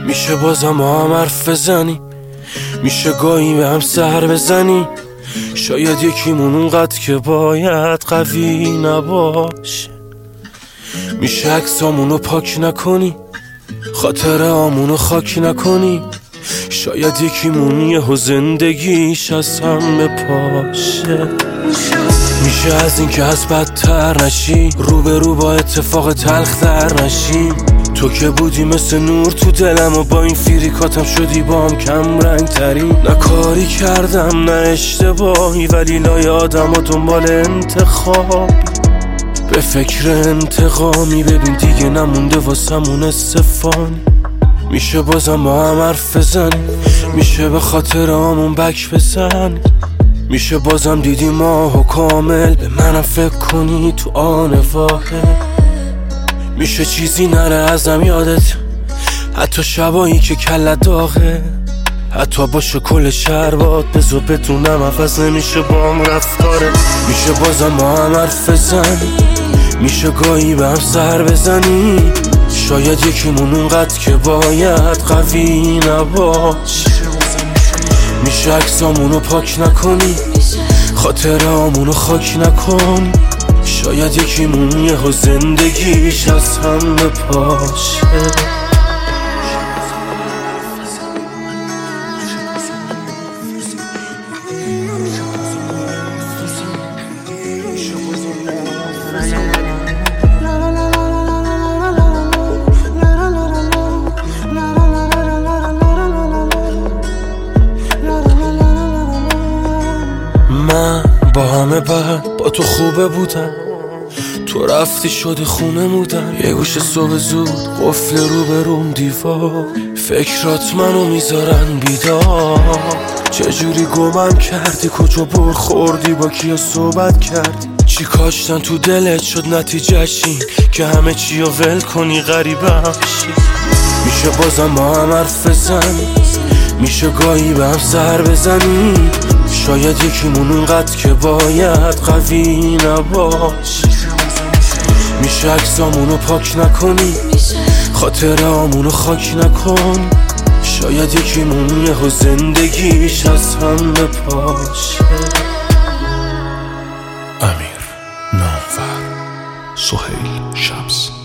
میشه بازم ما هم حرف بزنی، میشه گاهی به هم سر بزنی. شاید یکیمون اونقدر که باید قوی نباشه. میشه عکسامونو پاک نکنی، خاطره آمونو خاک نکنی. شاید یکیمون یهو زندگیش از هم بپاشه. میشه از این که از بدتر نشی، رو به رو با اتفاق تلخ در نشی. تو که بودی مثل نور تو دلم و با این فیریکاتم شدی با هم کم رنگ ترین. نه کاری کردم نه اشتباهی، ولی لای آدم و دنبال انتخابی، به فکر انتقامی. ببین دیگه نمونده واسمون استفانی. میشه بازم با هم حرف بزنی، میشه به خاطر همون بک بزنی. میشه بازم دیدی ماهو کامل، به منم فکر کنی تو آن واحد. میشه چیزی نره ازم یادت، حتی شبایی که کلت داغه. حتی باشه کل شربات بذار بدونم عوض نمیشه با هم رفتاره. میشه بازم با هم حرف بزنی، میشه گاهی به هم سر بزنی. شاید یکیمون اونقدر که باید قوی نباشه. میشه عکسامونو پاک نکنی، خاطره آمونو خاک نکنی. شاید یکیمون یهو زندگیش از هم بپاشه. من با همه بعد با تو خوبه بودم، تو رفتی شده خونه بودم. یه گوشه صبح زود قفل رو به روم دیوار، فکرات منو میذارن بیدار. چجوری گمم کردی، کجا بر خوردی، با کیا صحبت کردی، چی کاشتن تو دلت شد نتیجهش این که همه چی رو ول کنی غریبم شی. میشه بازم با هم حرف بزنی، میشه گاهی به هم سر بزنی. شاید یکیمون اونقدر که باید قوی نباشه. میشه عکسامونو پاک نکنی، خاطره آمونو خاک نکن. شاید یکیمون یهو زندگیش از هم بپاشه. امیر نامور، سهیل شمس.